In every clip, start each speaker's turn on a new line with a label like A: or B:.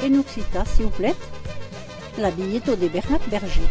A: En occitan, s'il vous plaît, l'abbiglietto di Bernard Berger.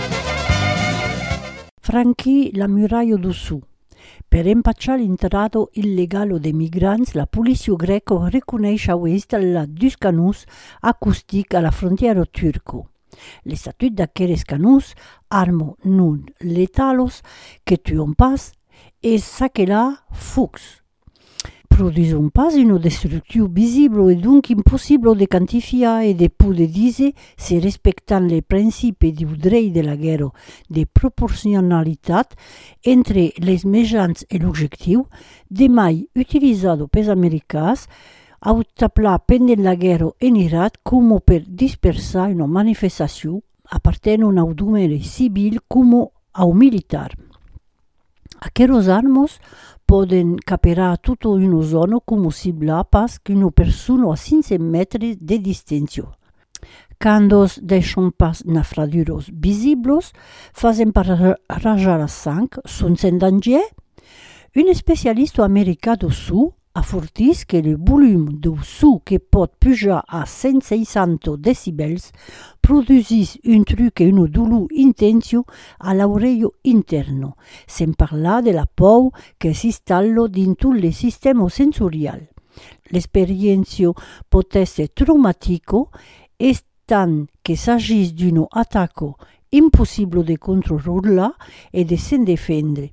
A: Franchi la muraia do Su. Per impacciare l'entrata illegale dei migranti, la polizia greca riconosce questa la dus canus acustic alla frontiera turco. Le statut d'aqueles canus armo non letalos che tuon pas e saquela fux. Produisent pas une destrucció visible et donc impossible de quantifier et de poder dire si respectant les principis du dret de la guerra de proporcionalitat entre les mitjans et l'objectiu, de mai utilisat pels americans a taplar pendant la guerra en Irak com per dispersar una manifestació appartenent a un domeni civil com a un militar. Aqueros armos poden caperar tutta una zona come sibla pas qu'una persona a 500 metres de distància. Candos deixen pas nafraduros visibles, fazen par rajar la sang, són en danger? Un especialista americà do Su afortís que le volum do Su que pot pujar a 160 decibels produisís un truc e un dolor intenso a l'oreillo interno, sen parlar de la por que s'instal·la dins tot el sistema sensorial. L'esperiència pot essere traumatica, estant que s'agís d'un atac impossible de controlar e de se'n defendre.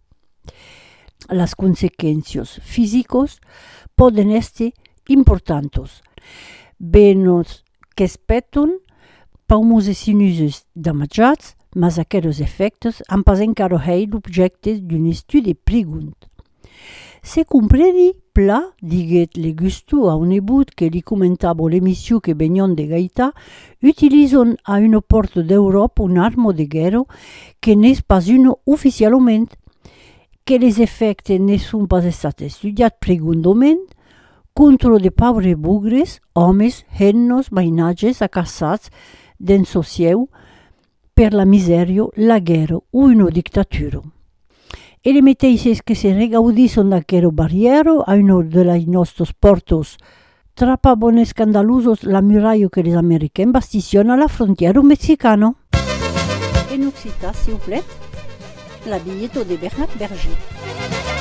A: Les conseqüències físiques poden essere importantes. Venes que es peten, paumes e sinusos damagiats, mas aquests efectes han pas encara estat l'objecte d'un estudi pregunt. Se compreni pla, diguet le Gusto a un nebut que li comentava l'emissió que venion de Gaïta, utilitzen a una porta d'Europa una arma de guerra que n'és pas una oficialment, que les effectes ne són pas estats estudiats preguntament, contra de pauvres bugres, homes, hennos, mainatges acaçats d'en socieu per la misèria, la guerra o una dictatura. E le mateixes que se regaudisson d'aquera barriera a una de les nostres portes trapaven escandalosos la muralla que les americans bastisson a la frontiera mexicana. En occitan, s'il vous plaît, l'abbiglietto di Bernard Berger.